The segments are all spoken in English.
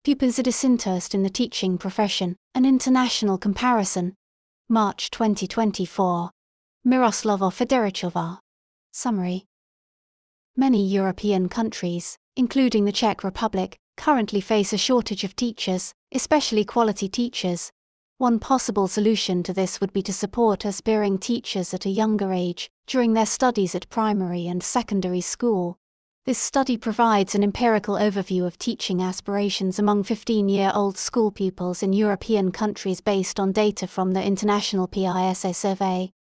Pupils' disinterest in the teaching profession, an international comparison. March 2024. Miroslava Federichova. Summary. Many European countries, including the Czech Republic, currently face a shortage of teachers, especially quality teachers. One possible solution to this would be to support aspiring teachers at a younger age, during their studies at primary and secondary school. This study provides an empirical overview of teaching aspirations among 15-year-old school pupils in European countries based on data from the International PISA survey.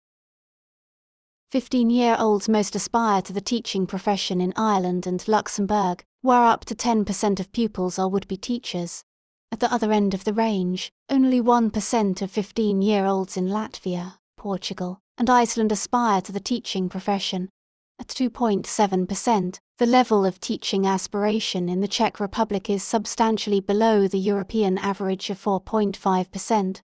15-year-olds most aspire to the teaching profession in Ireland and Luxembourg, where up to 10% of pupils are would-be teachers. At the other end of the range, only 1% of 15-year-olds in Latvia, Portugal, and Iceland aspire to the teaching profession. At 2.7%, the level of teaching aspiration in the Czech Republic is substantially below the European average of 4.5%.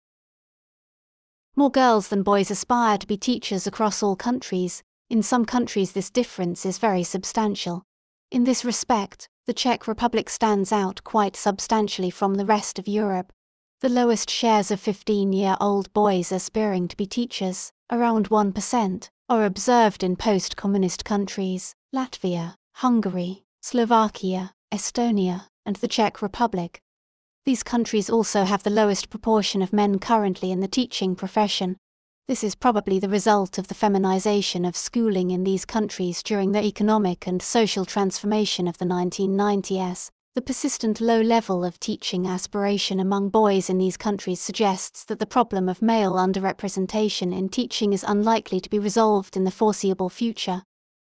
More girls than boys aspire to be teachers across all countries. In some countries this difference is very substantial. In this respect, the Czech Republic stands out quite substantially from the rest of Europe. The lowest shares of 15-year-old boys aspiring to be teachers, around 1%, are observed in post-communist countries, Latvia, Hungary, Slovakia, Estonia, and the Czech Republic. These countries also have the lowest proportion of men currently in the teaching profession. This is probably the result of the feminization of schooling in these countries during the economic and social transformation of the 1990s. The persistent low level of teaching aspiration among boys in these countries suggests that the problem of male underrepresentation in teaching is unlikely to be resolved in the foreseeable future.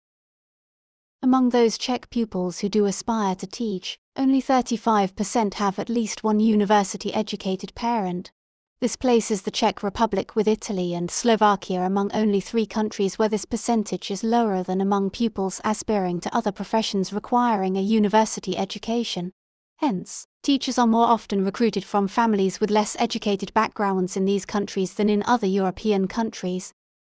Among those Czech pupils who do aspire to teach, only 35% have at least one university-educated parent. This places the Czech Republic with Italy and Slovakia among only 3 countries where this percentage is lower than among pupils aspiring to other professions requiring a university education. Hence, teachers are more often recruited from families with less educated backgrounds in these countries than in other European countries.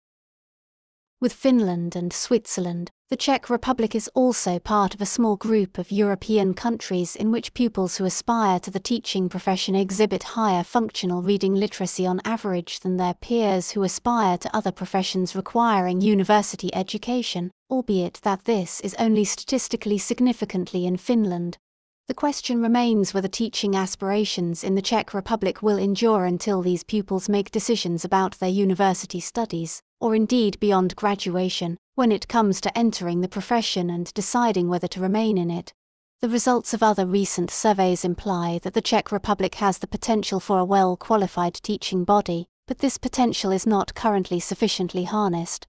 With Finland and Switzerland, the Czech Republic is also part of a small group of European countries in which pupils who aspire to the teaching profession exhibit higher functional reading literacy on average than their peers who aspire to other professions requiring university education, albeit that this is only statistically significantly in Finland. The question remains whether teaching aspirations in the Czech Republic will endure until these pupils make decisions about their university studies, or indeed beyond graduation, when it comes to entering the profession and deciding whether to remain in it. The results of other recent surveys imply that the Czech Republic has the potential for a well-qualified teaching body, but this potential is not currently sufficiently harnessed.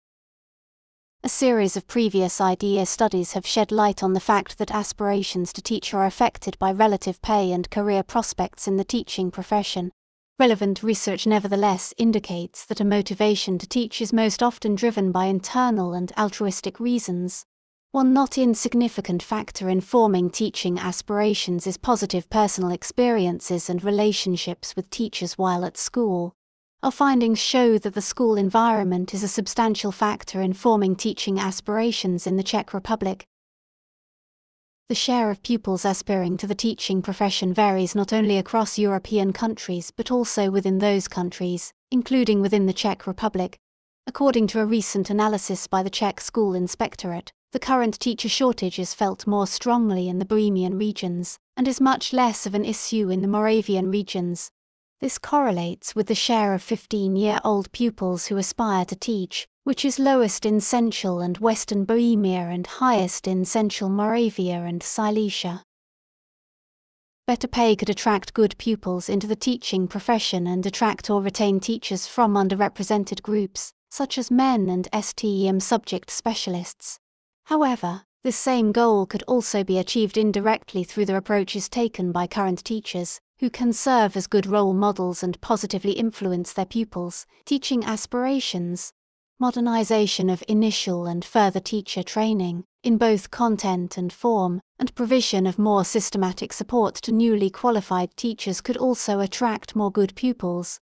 A series of previous IDEA studies have shed light on the fact that aspirations to teach are affected by relative pay and career prospects in the teaching profession. Relevant research nevertheless indicates that a motivation to teach is most often driven by internal and altruistic reasons. One not insignificant factor in forming teaching aspirations is positive personal experiences and relationships with teachers while at school. Our findings show that the school environment is a substantial factor in forming teaching aspirations in the Czech Republic. The share of pupils aspiring to the teaching profession varies not only across European countries but also within those countries, including within the Czech Republic. According to a recent analysis by the Czech School Inspectorate, the current teacher shortage is felt more strongly in the Bohemian regions and is much less of an issue in the Moravian regions. This correlates with the share of 15-year-old pupils who aspire to teach, which is lowest in Central and Western Bohemia and highest in Central Moravia and Silesia. Better pay could attract good pupils into the teaching profession and attract or retain teachers from underrepresented groups, such as men and STEM subject specialists. However, this same goal could also be achieved indirectly through the approaches taken by current teachers, who can serve as good role models and positively influence their pupils, teaching aspirations, modernization of initial and further teacher training, in both content and form, and provision of more systematic support to newly qualified teachers could also attract more good pupils.